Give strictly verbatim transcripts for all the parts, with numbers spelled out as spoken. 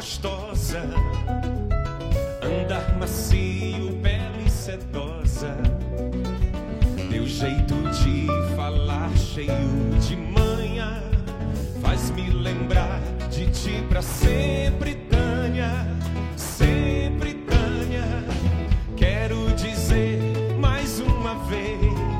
gostosa, andar macio, pele sedosa, teu jeito de falar cheio de manha faz-me lembrar de ti pra sempre, Tânia, sempre, Tânia. Quero dizer mais uma vez,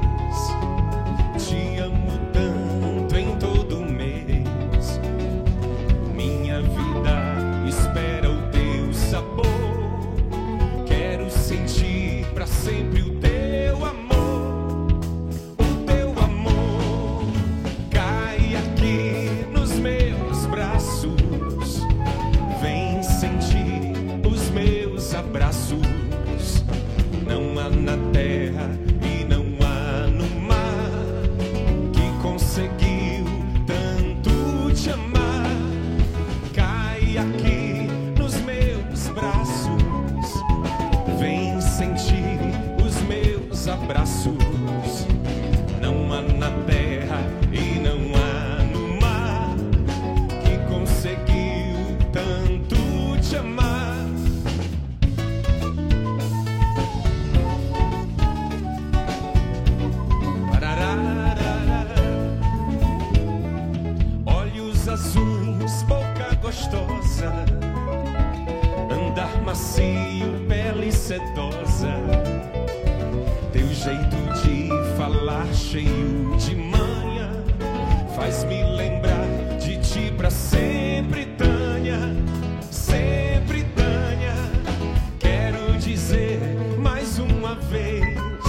te amo tanto em todo mês. Minha vida espera o teu sabor. Quero sentir pra sempre o teu amor. O teu amor cai aqui nos meus braços. Vem sentir os meus abraços. Não há na terra e não há no mar que conseguiu tanto te amar. Cai aqui nos meus braços. Vem sentir os meus abraços. Não há na terra e não há no mar que conseguiu tanto te amar. Olhos azuis, boca gostosa, andar macio, pele sedosa, teu jeito de falar cheio de manha faz-me lembrar de ti pra sempre, Tânia, sempre, Tânia. Quero dizer mais uma vez,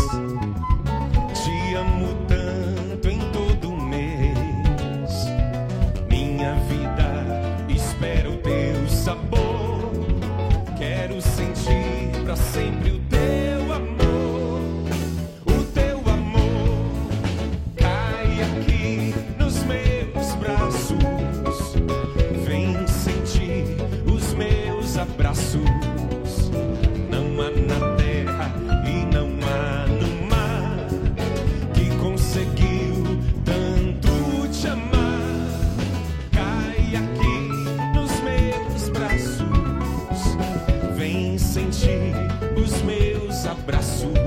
te amo tanto em todo mês. Minha vida espera o teu sabor. Quero sentir pra sempre o teu amor. O teu amor cai aqui nos meus braços. Vem sentir os meus abraços. Não há na terra e não há no mar que conseguiu tanto te amar. Cai aqui nos meus braços. Vem sentir os meus abraços.